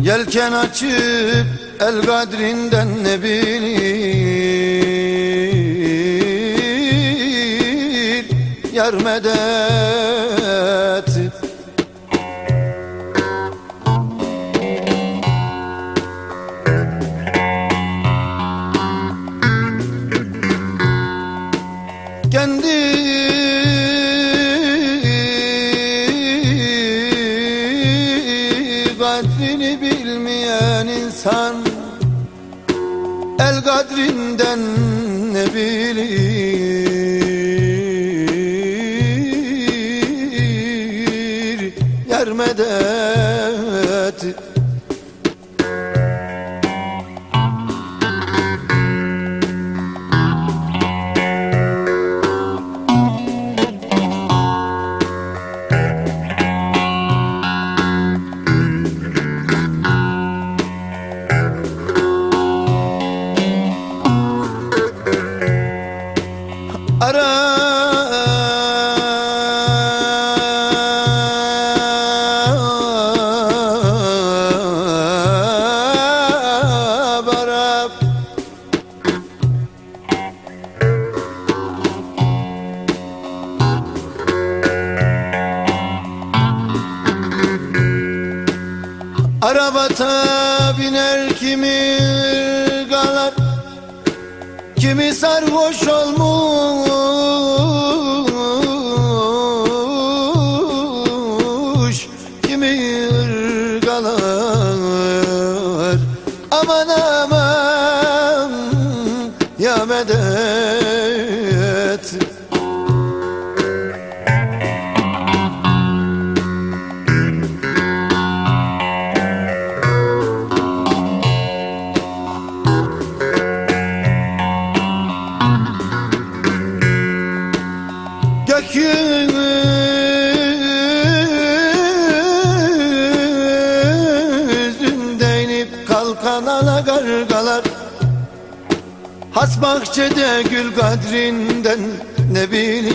Yelken açıp el kadrinden ne bilir yar medet. Kendi kadrini bilmeyen insan el kadrinden ne bilir yar medet. Arabata biner kimi ırgalar, kimi sarhoş olmuş, kimi ırgalar. Aman aman ya medet. Gökyüzünde inip kalkan alagargalar, has bahçede gül kadrinden ne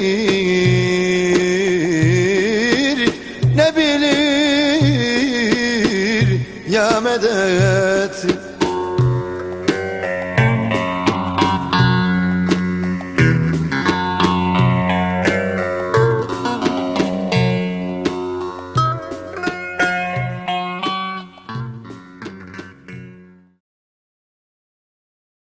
bilir, ne bilir ya medet.